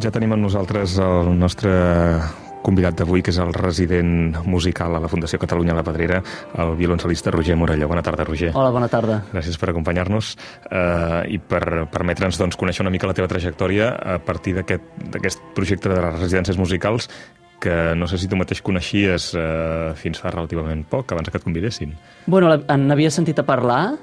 Ja tenim amb nosaltres el nostre convidat d'avui, que és el resident musical a la Fundació Catalunya La Pedrera, el violoncel·lista Roger Morelló. Bona tarda, Roger. Hola, bona tarda. Gràcies per acompanyar-nos i per permetre'ns conèixer una mica la teva trajectòria a partir d'aquest projecte de les residències musicals que no sé si tu mateix coneixies fins fa relativament poc, abans que et convidessin. Bueno, n'havia sentit a parlar,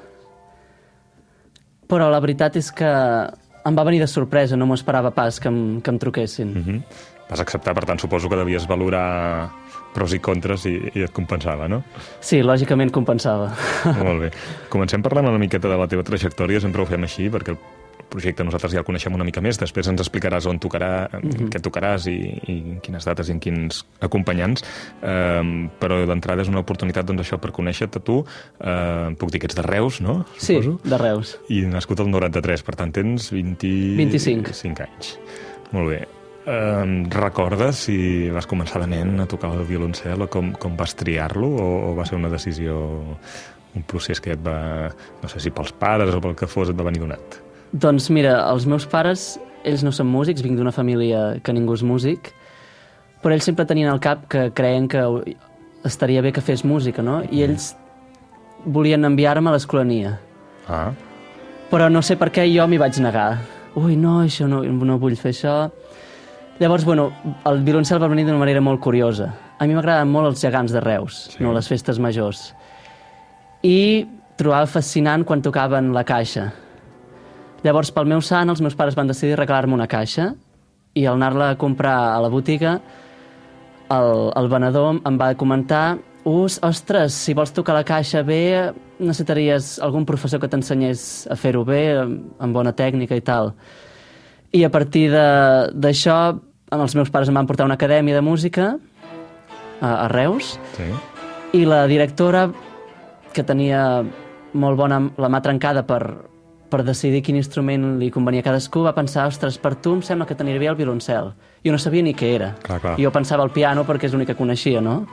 però la veritat és que em va venir de sorpresa, no m'ho esperava pas que em truquessin. Vas acceptar, per tant, suposo que devies valorar pros i contres i et compensava, no? Sí, lògicament compensava. Molt bé. Comencem parlant una miqueta de la teva trajectòria, sempre ho fem així, perquè el projecte nosaltres ja el coneixem una mica més, després ens explicaràs on tocarà, què tocaràs i quines dates i en quins acompanyants, però d'entrada és una oportunitat, doncs, això, per conèixer-te tu. Puc dir que ets de Reus, no? Suposo. Sí, de Reus. I nascut el 93, per tant tens 25 anys. Molt bé. Recordes si vas començar de nen a tocar el violoncel o com vas triar-lo, o va ser una decisió, un procés que et va, no sé si pels pares o pel que fos, et va venir donat? Doncs mira, els meus pares, ells no són músics, vinc d'una família que ningú és músic, però ells sempre tenien al cap que creien que estaria bé que fes música, no? I ells volien enviar-me a l'Escolania. Però no sé per què jo m'hi vaig negar. Ui, no, això no vull fer això. Llavors, bueno, el violoncel va venir d'una manera molt curiosa. A mi m'agraden molt els gegants de Reus, no les festes majors. I trobava fascinant quan tocaven la caixa. Llavors, pel meu sant, els meus pares van decidir regalar-me una caixa i al anar-la a comprar a la botiga, el venedor em va comentar: ostres, si vols tocar la caixa bé, necessitaries algun professor que t'ensenyés a fer-ho bé, amb bona tècnica i tal. I a partir d'això, els meus pares em van portar a una acadèmia de música a Reus, i la directora, que tenia molt bona la mà trencada per decidir quin instrument li convenia a cadascú, va pensar: ostres, per tu em sembla que t'aniria bé el violoncel. Jo no sabia ni què era. Clar. Jo pensava el piano perquè és l'únic que coneixia, no?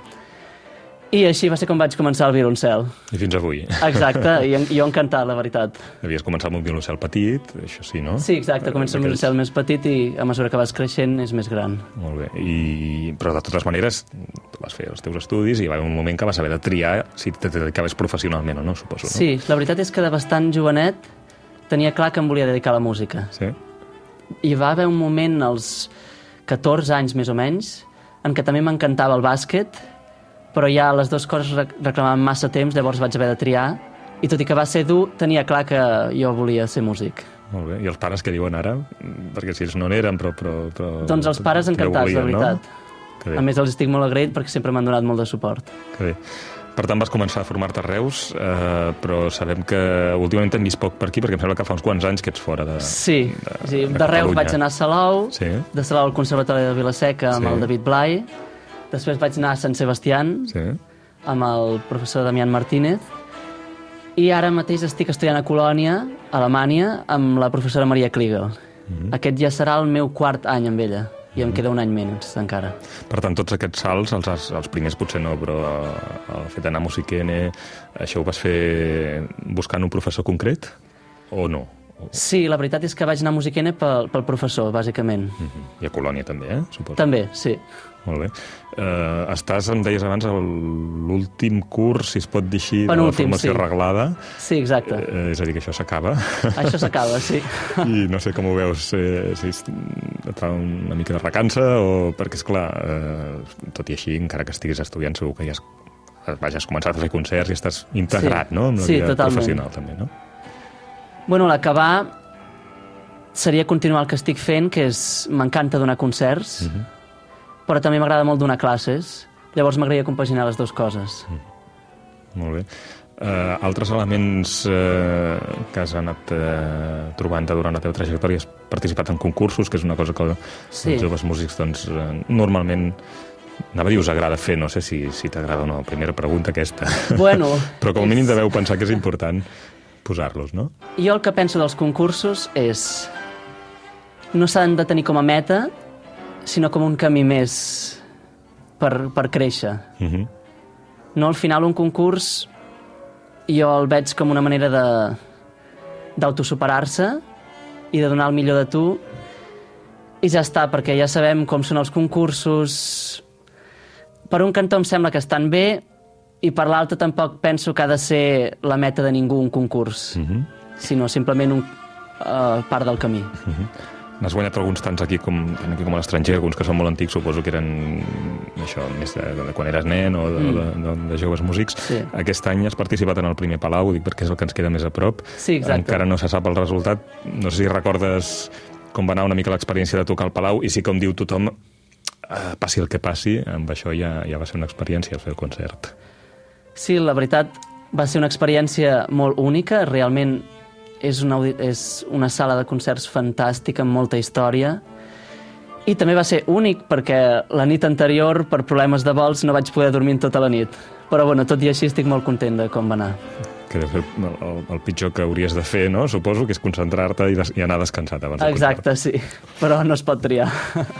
I així va ser com vaig començar el violoncel. I fins avui. Exacte, i jo encantat, la veritat. Havies començat amb un violoncel petit, això sí, no? Sí, exacte, comença amb un violoncel més petit i a mesura que vas creixent és més gran. Molt bé, però de totes maneres tu vas fer els teus estudis i hi va haver un moment que vas haver de triar si te dedicaves professionalment o no, suposo, no? Sí, la veritat és que de bastant jovenet tenia clar que em volia dedicar a la música. Sí? I va haver un moment, als 14 anys més o menys, en què també m'encantava el bàsquet, però ja les dues coses reclamaven massa temps, llavors vaig haver de triar, i tot i que va ser dur, tenia clar que jo volia ser músic. Molt bé, i els pares què diuen ara? Perquè si ells no n'eren, però... Doncs els pares encantats, la veritat. No? A més, els estic molt agraït perquè sempre m'han donat molt de suport. Que bé. Per tant, vas començar a formar-te a Reus, però sabem que últimament t'hem vist poc per aquí, perquè em sembla que fa uns quants anys que ets fora de de Reus vaig anar a Salou, de Salou al Conservatori de Vila-seca amb el David Blai, després vaig anar a Sant Sebastián amb el professor Damián Martínez, i ara mateix estic estudiant a Colònia, a Alemanya, amb la professora Maria Kliegel. Aquest ja serà el meu quart any amb ella. I em queda un any menys, encara. Per tant, tots aquests salts, els primers potser no, però el fet d'anar a Musiquene, això ho vas fer buscant un professor concret o no? Sí, la veritat és que vaig anar a Musiquene pel professor, bàsicament. I a Colònia també, suposo? També, sí. Molt bé. Estàs, em deies abans, a l'últim curs, si es pot dir així, de la formació reglada. Sí, exacte. És a dir, que això s'acaba. Això s'acaba, sí. I no sé com ho veus, si et fa una mica de recança, o perquè, esclar, tot i així, encara que estiguis estudiant, segur que ja has començat a fer concerts i estàs integrat, no?, amb la vida professional, també, no? Bueno, l'acabar seria continuar el que estic fent, que és... M'encanta donar concerts, però també m'agrada molt donar classes. Llavors m'agradaria compaginar les dues coses. Molt bé. Altres elements que has anat trobant durant la teva trajectòria, has participat en concursos, que és una cosa que els joves músics, doncs, normalment... Anava a dir, us agrada fer, no sé si t'agrada o no. Primera pregunta aquesta. Bueno... Però com a mínim deveu pensar que és important posar-los, no? Jo el que penso dels concursos és... No s'han de tenir com a meta, sinó com un camí més per créixer. No, al final un concurs jo el veig com una manera d'autosuperar-se i de donar el millor de tu, i ja està, perquè ja sabem com són els concursos. Per un cantó em sembla que estan bé, i per l'altre tampoc penso que ha de ser la meta de ningú un concurs, sinó simplement un part del camí. N'has guanyat alguns tants aquí com a l'estranger, alguns que són molt antics, suposo que eren això, més de quan eres nen o de joves músics. Sí. Aquest any has participat en el primer Palau, dic perquè és el que ens queda més a prop. Sí, exacte. Encara no se sap el resultat. No sé si recordes com va anar una mica l'experiència de tocar al Palau, i sí, com diu tothom, passi el que passi, amb això ja va ser una experiència fer el concert. Sí, la veritat va ser una experiència molt única, realment és una sala de concerts fantàstica amb molta història, i també va ser únic perquè la nit anterior, per problemes de vols, no vaig poder dormir tota la nit. Però bueno, tot i així estic molt content de com va anar. Que deu ser el pitjor que hauries de fer, no? Suposo que és concentrar-te i anar descansat abans del concert. Exacte, sí, però no es pot triar.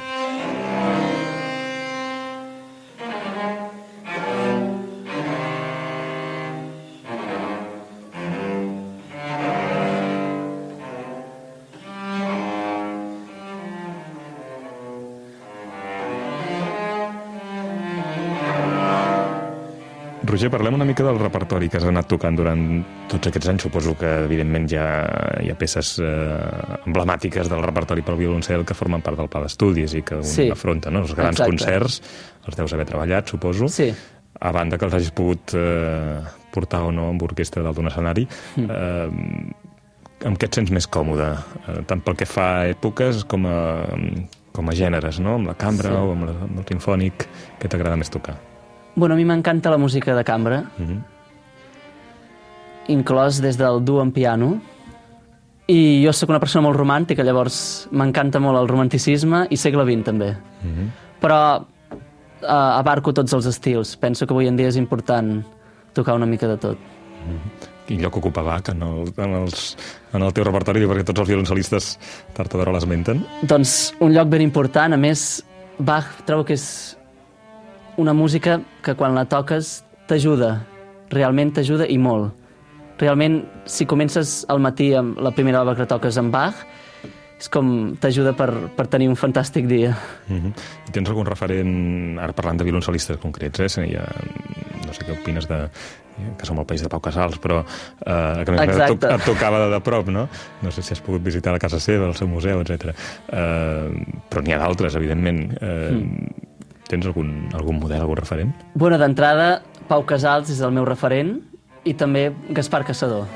Roger, parlem una mica del repertori que has anat tocant durant tots aquests anys. Suposo que, evidentment, hi ha peces emblemàtiques del repertori pel violoncel que formen part del pla d'estudis i que un afronta, no? Els grans concerts els deus haver treballat, suposo. Sí. A banda que els hagis pogut portar o no amb orquestra dalt d'un escenari. Amb què et sents més còmode? Tant pel que fa a èpoques com a gèneres, no? Amb la cambra o amb el sinfònic. Què t'agrada més tocar? Bueno, a mi m'encanta la música de cambra, inclòs des del duo en piano, i jo sóc una persona molt romàntica, llavors m'encanta molt el romanticisme i segle XX també. Però abarco tots els estils. Penso que avui en dia és important tocar una mica de tot. Quin lloc ocupa Bach en el teu repertori? Perquè tots els violoncelistes tard o d'hora l'esmenten. Doncs un lloc ben important. A més, Bach trobo que és una música que quan la toques t'ajuda, realment t'ajuda i molt. Realment, si comences al matí amb la primera obra que toques amb Bach, és com t'ajuda per tenir un fantàstic dia. Tens algun referent, ara parlant de violoncelistes concrets, no sé què opines que som el país de Pau Casals, però que més et tocava de prop, no? No sé si has pogut visitar la casa seva, el seu museu, etc. Però n'hi ha d'altres, evidentment. Tens algun model, algun referent? Bueno, d'entrada, Pau Casals és el meu referent i també Gaspar Cassador.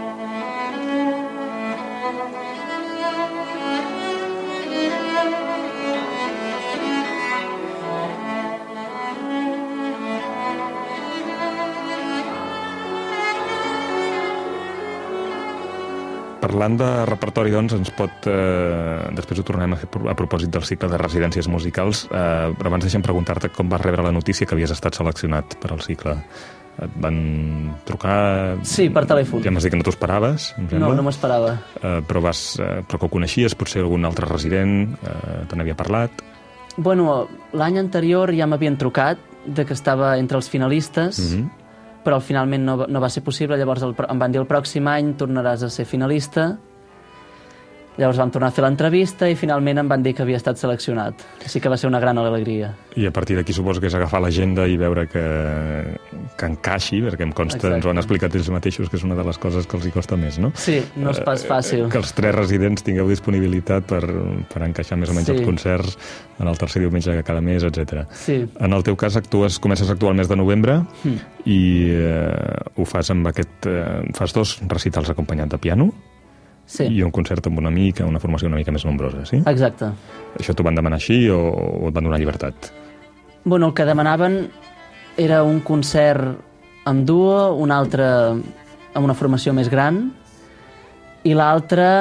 Parlant de repertori, doncs, després ho tornem a fer a propòsit del cicle de residències musicals, però abans deixa'm preguntar-te com vas rebre la notícia que havies estat seleccionat per al cicle. Et van trucar? Sí, per telèfon. Ja m'has dit que no t'ho esperaves, em sembla. No m'ho esperava. Però que ho coneixies, potser algun altre resident te n'havia parlat? Bueno, l'any anterior ja m'havien trucat de que estava entre els finalistes, però finalment no va ser possible. Llavors em van dir el pròxim any tornaràs a ser finalista. Llavors vam tornar a fer l'entrevista i finalment em van dir que havia estat seleccionat. Així que va ser una gran alegria. I a partir d'aquí suposo que és agafar l'agenda i veure que encaixi, perquè em consta, ens ho han explicat ells mateixos, que és una de les coses que els hi costa més, no? Sí, no és pas fàcil. Que els 3 residents tingueu disponibilitat per encaixar més o menys els concerts en el tercer diumenge de cada mes, etc. Sí. En el teu cas comences a actuar el mes de novembre i ho fas amb fas 2 recitals acompanyat de piano. Sí. I un concert amb una mica, una formació una mica més nombrosa, sí? Exacte. Això t'ho van demanar així o et van donar llibertat? Bueno, el que demanaven era un concert amb duo, un altre amb una formació més gran, i l'altre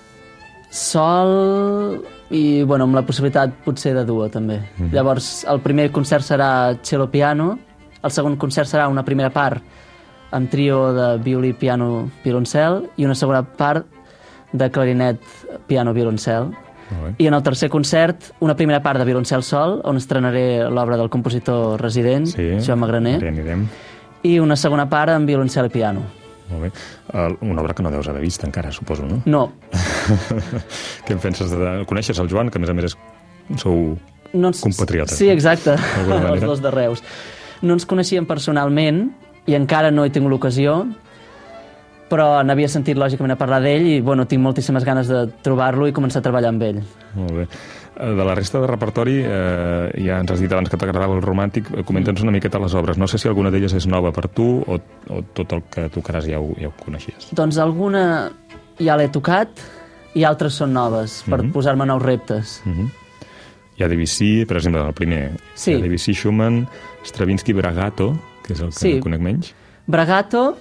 sol i, bueno, amb la possibilitat potser de duo, també. Llavors, el primer concert serà cello-piano, el segon concert serà una primera part amb trio de violí, piano, violoncel, i una segona part de clarinet, piano, violoncel. I en el tercer concert, una primera part de violoncel sol, on estrenaré l'obra del compositor resident, Joan Magraner, i una segona part amb violoncel i piano. Molt bé. Una obra que no deus haver vist encara, suposo, no? No. Què en penses? Coneixes el Joan, que a més sou compatriotes? Sí, exacte, els dos de Reus. No ens coneixíem personalment i encara no he tingut l'ocasió, però n'havia sentit lògicament a parlar d'ell i bueno, tinc moltíssimes ganes de trobar-lo i començar a treballar amb ell. Molt bé. De la resta de repertori, ja ens has dit abans que t'agradava el romàntic, comenta'ns una miqueta les obres. No sé si alguna d'elles és nova per tu o tot el que tocaràs ja ho coneixies. Doncs alguna ja l'he tocat i altres són noves, per posar-me nous reptes. Hi ha Debussy, per exemple, el primer. Sí. Hi ha Debussy, Schumann, Stravinsky, Bragato, que és el que conec menys. Bragato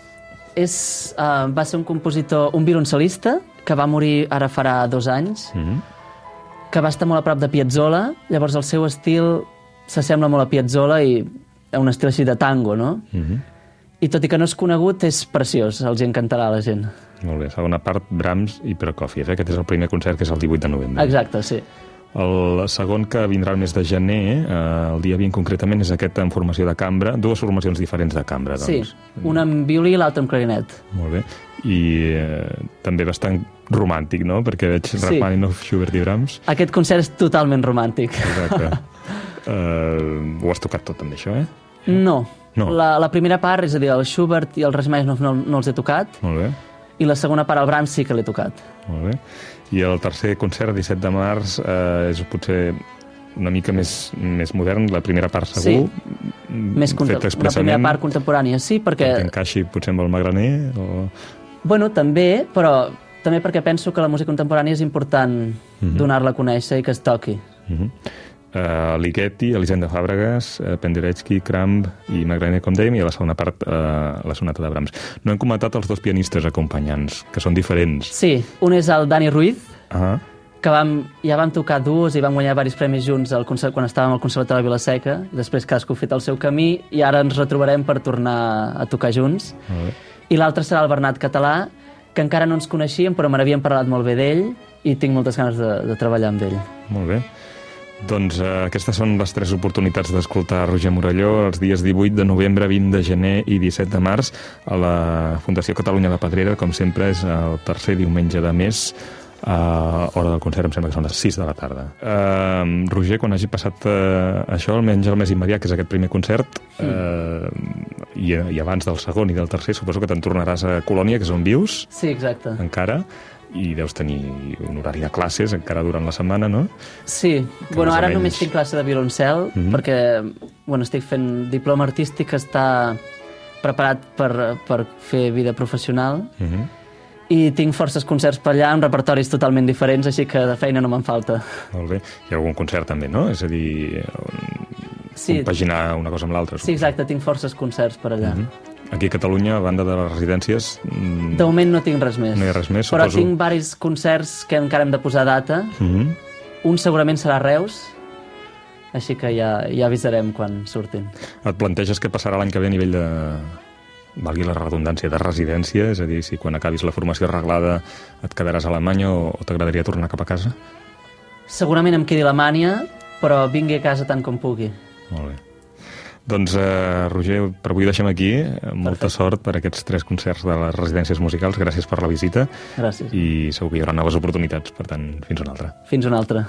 va ser un compositor, un violoncel·lista, que va morir ara farà 2 anys, que va estar molt a prop de Piazzolla, llavors el seu estil s'assembla molt a Piazzolla i un estil així de tango, no? I tot i que no és conegut, és preciós, els encantarà a la gent. Molt bé, segona part, Brahms i Prokofiev. Aquest és el primer concert, que és el 18 de novembre. Exacte, sí. El segon, que vindrà el mes de gener, el dia 20 concretament, és aquest en formació de cambra, 2 formacions diferents de cambra, doncs. Sí, una amb violí i l'altra amb clarinet. Molt bé. I també bastant romàntic, no? Perquè veig Rachmaninoff, Schubert i Brahms. Aquest concert és totalment romàntic. Exacte. Ho has tocat tot, també, això, No. La primera part, és a dir, el Schubert i el Rachmaninoff no els he tocat. Molt bé. I la segona part, el Brahms, sí que l'he tocat. Molt bé. I el tercer concert, 17 de març, és potser una mica més modern, la primera part segur, fet expressament. La primera part contemporània, sí, perquè encaixi potser amb el Magraner? O... Bueno, també, però també perquè penso que la música contemporània és important donar-la a conèixer i que es toqui. Ligeti, Elisenda Fàbregas, Penderecki, Kramp i Magraner, com dèiem, i a la segona part la sonata de Brahms. No hem comentat els 2 pianistes acompanyants, que són diferents. Sí, un és el Dani Ruiz, que ja vam tocar duos i vam guanyar diversos premis junts quan estàvem al Conservatori de Vila-seca, després cadascú ha fet el seu camí i ara ens retrobarem per tornar a tocar junts. I l'altre serà el Bernat Català, que encara no ens coneixíem, però me n'havíem parlat molt bé d'ell i tinc moltes ganes de treballar amb ell. Molt bé. Doncs aquestes són les 3 oportunitats d'escoltar Roger Morelló els dies 18 de novembre, 20 de gener i 17 de març a la Fundació Catalunya La Pedrera. Com sempre, és el tercer diumenge de mes, a hora del concert, em sembla que són les 6 de la tarda. Roger, quan hagi passat això, almenys el més immediat, que és aquest primer concert, i abans del segon i del tercer, suposo que te'n tornaràs a Colònia, que és on vius. Sí, exacte. Encara. I deus tenir un horari de classes encara durant la setmana, no? Sí. Bueno, ara només tinc classe de violoncel, perquè estic fent diploma artístic que està preparat per fer vida professional, i tinc forces concerts per allà amb repertoris totalment diferents, així que de feina no me'n falta. Molt bé. Hi ha algun concert també, no? És a dir, compaginar una cosa amb l'altra. Sí, exacte, tinc forces concerts per allà. Aquí a Catalunya, a banda de les residències... De moment no tinc res més. No hi ha res més, però suposo. Tinc diversos concerts que encara hem de posar data. Un segurament serà a Reus, així que ja avisarem quan surtin. Et planteges què passarà l'any que ve a nivell de... valgui la redundància, de residència? És a dir, si quan acabis la formació arreglada et quedaràs a Alemanya o t'agradaria tornar cap a casa? Segurament em quedi a Alemanya, però vingui a casa tant com pugui. Molt bé. Doncs, Roger, per avui deixem aquí. Molta sort per aquests 3 concerts de les residències musicals. Gràcies per la visita. Gràcies. I segur que hi haurà noves oportunitats. Per tant, fins una altra. Fins una altra.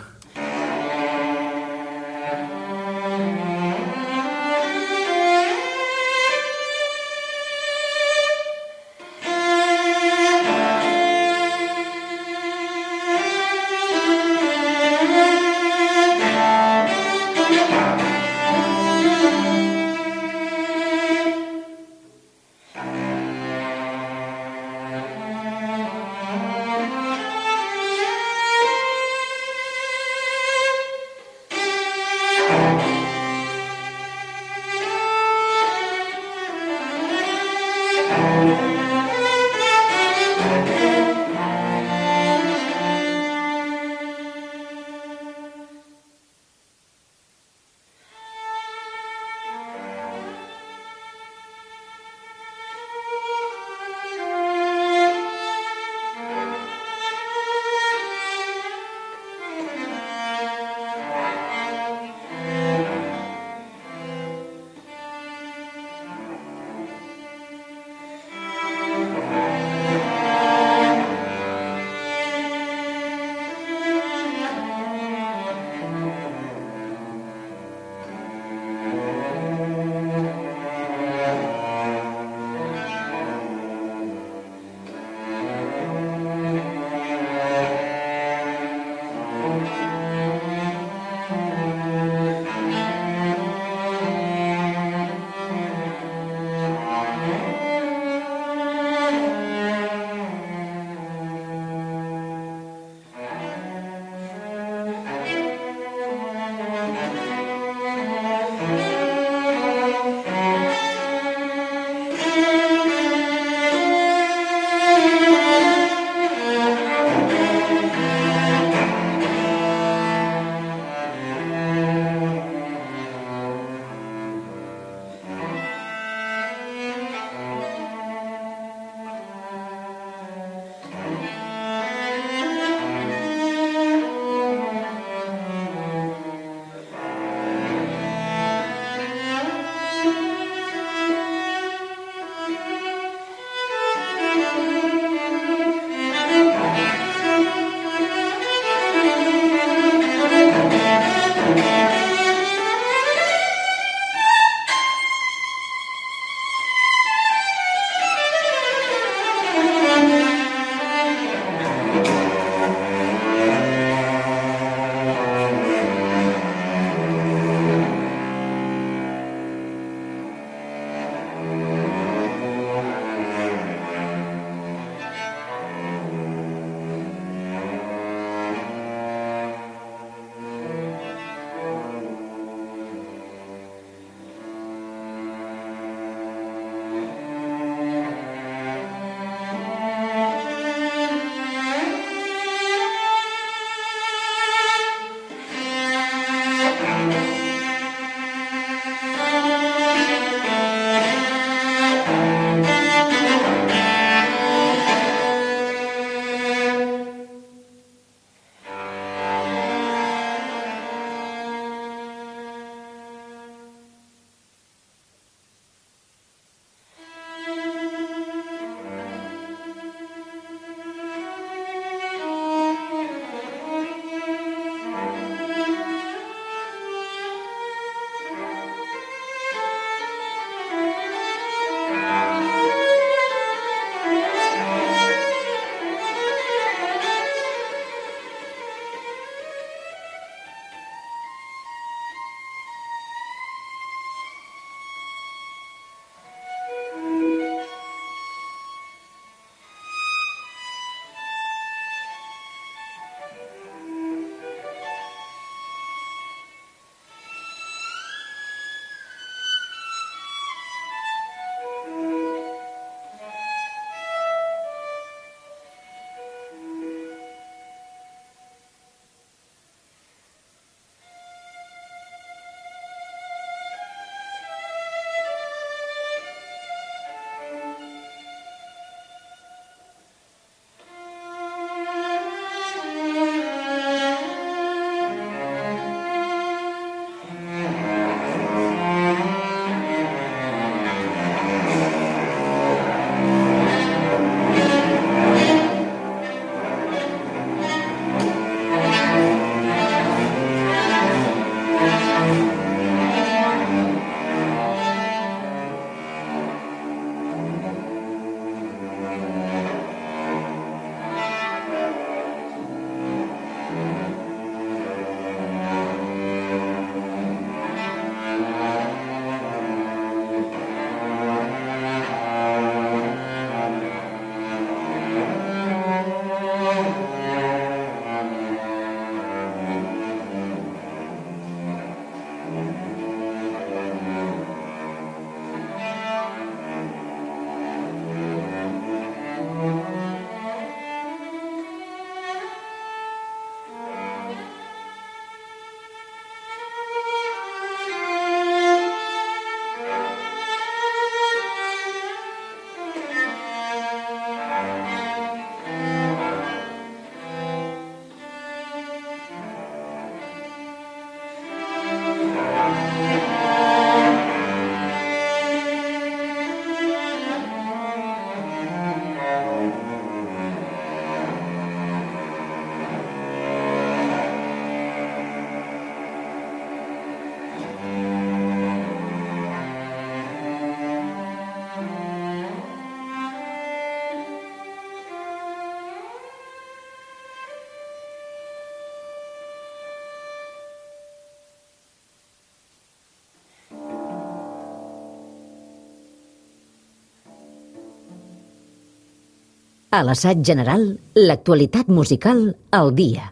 A l'assaig general, l'actualitat musical al dia.